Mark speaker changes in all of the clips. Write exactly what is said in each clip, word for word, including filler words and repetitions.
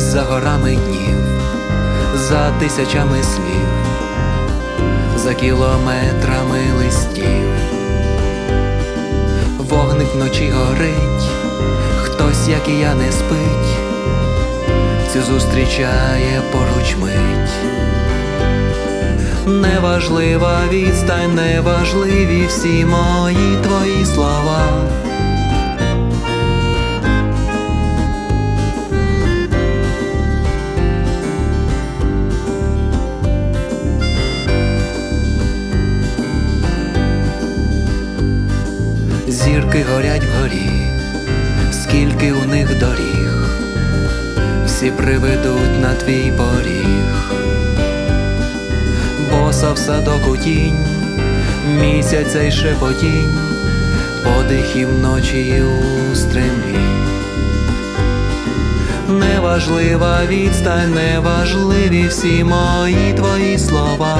Speaker 1: за горами днів, за тисячами слів, за кілометрами листів. Вогник вночі горить, хтось, як і я, не спить, цю зустрічає поруч мить. Неважлива відстань, неважливі всі мої твої слова. Зірки горять вгорі, скільки у них доріг, всі приведуть на твій поріг. Боса в садок у тінь, місяця й шепотінь, подихів ночі у стремлі. Неважлива відстань, неважливі всі мої твої слова.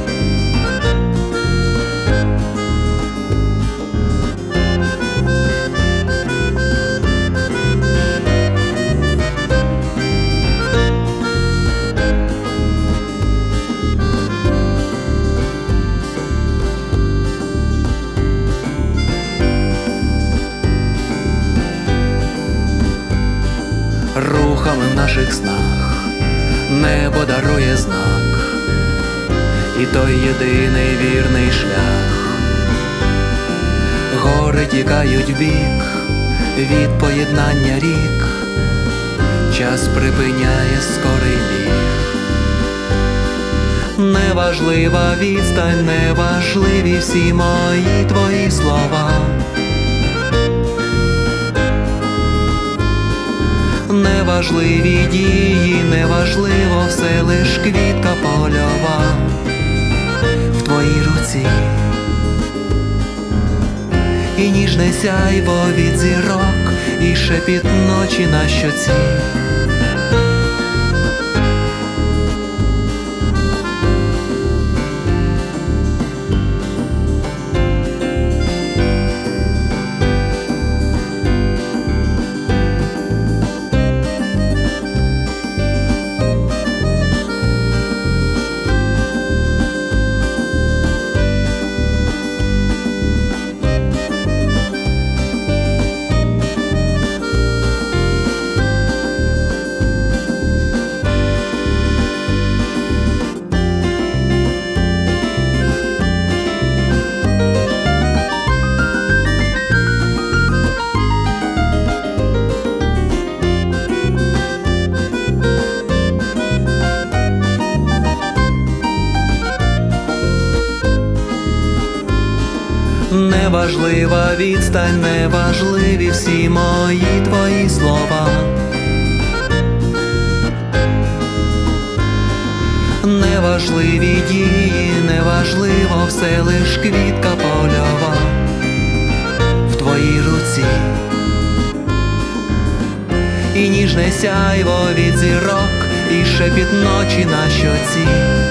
Speaker 1: Рухами в наших снах небо дарує знак, і той єдиний вірний шлях. Гори тікають вбік від поєднання рік, час припиняє скорий біг. Неважлива відстань, неважливі всі мої твої слова. Неважливі дії, неважливо, все лиш квітка польова в твоїй руці, і ніжне сяйво від зірок, і шепіт ночі на щоці. Неважлива відстань, неважливі всі мої твої слова. Неважливі дії, неважливо, все лиш квітка польова в твоїй руці, і ніжне сяйво від зірок, і шепіт ночі на щоці.